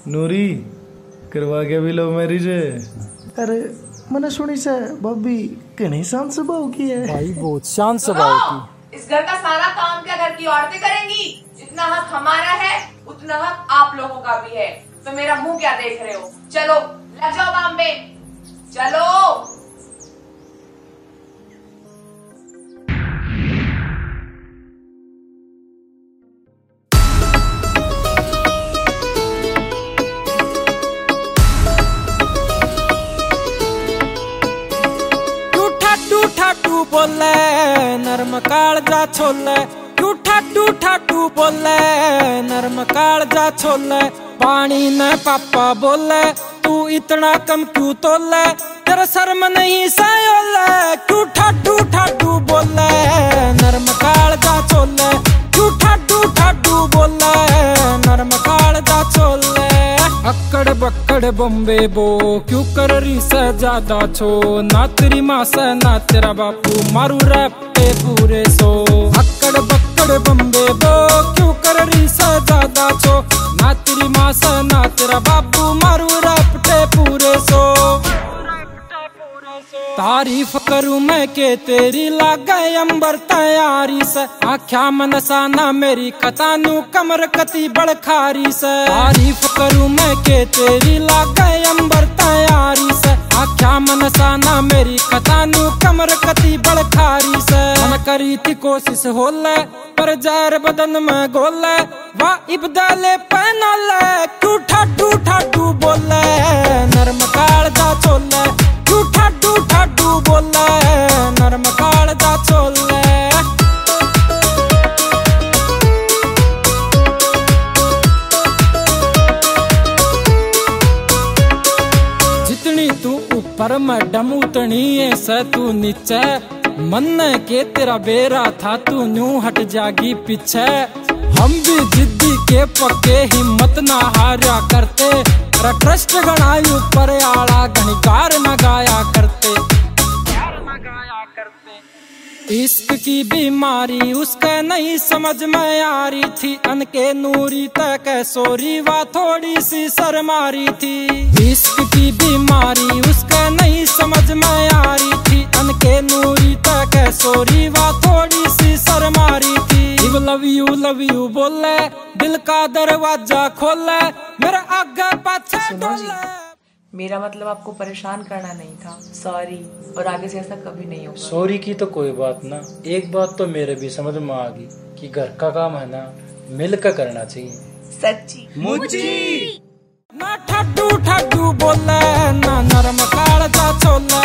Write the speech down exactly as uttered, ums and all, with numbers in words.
नूरी करवा के भी लव मैरिज है। अरे मैंने सुनी से भाभी कितनी शांत स्वभाव की है। भाई बहुत शांत स्वभाव की। इस घर का सारा काम क्या घर की औरतें करेंगी? जितना हक हमारा है उतना हक आप लोगों का भी है। तो मेरा मुंह क्या देख रहे हो? चलो लग जाओ काम पे, चलो। टू बोले नरम कालजा छोले, टूठा टूठा टू बोले नरम कालजा छोले। पानी न पापा बोले तू इतना कम क्यों तोले, तेरा शर्म नहीं सायोले। टूठा टूठा टू बोले नरम कालजा छोले, टूठा टूठा टू बोले नरम कालजा छोले। अक्कड़ बक्कड़ बम्बे बो क्यों कर रही से ज्यादा छो, ना तेरी माँ से ना तेरा बापू मारू रैपटे पूरे सो। अक्कड़ बक्कड़ बम्बे बो क्यों कर रही से ज्यादा छो, ना तेरी माँ से ना तेरा बापू मारू रैपटे पूरे सो। तारीफ करूं मैं के तेरी लागे अंबर तैयारी से, आख्या मनसाना मेरी कतानू कमर कती बड़खारी से। तारीफ करूं मैं के तेरी लागे अंबर तैयारी से, आख्या मनसाना मेरी कतानू कमर कती बड़खारी से। मन करी थी कोशिश होले पर जहर बदन में गोले, वाह इब्दाले पहनोले। टूठा टूठा टू बोले नरम कालजा छोले, टूठा टूठा टू बोले नरम कालजा छोले। जितनी तू ऊपर मैडम उतनी ऐसा तू नीचे, मन के तेरा बेरा था तू न्यू हट जागी पीछे। हम भी जिद्दी के पक्के हिम्मत ना हारा करते, ट्रस्ट गणायु पर आला गणिकार न गाया करते। इश्क की बीमारी उसके नहीं समझ में आ रही थी, अनके नूरी तक सोरी वा थोड़ी सी शर्मारी थी। इश्क की बीमारी उसके नहीं समझ में आ रही थी, अनके नूरी तक सोरी वा थोड़ी सी शर्मारी थी। लव यू लव यू बोले दिल का दरवाजा खोले, मेरा आगे पाछे डोले। मेरा मतलब आपको परेशान करना नहीं था, सॉरी। और आगे से ऐसा कभी नहीं होगा। सॉरी की तो कोई बात ना, एक बात तो मेरे भी समझ में आ गई कि घर का काम है ना मिलकर करना चाहिए। सच्ची मुझी ना ठट्टू ठट्टू बोले ना नरम कालजा छोले।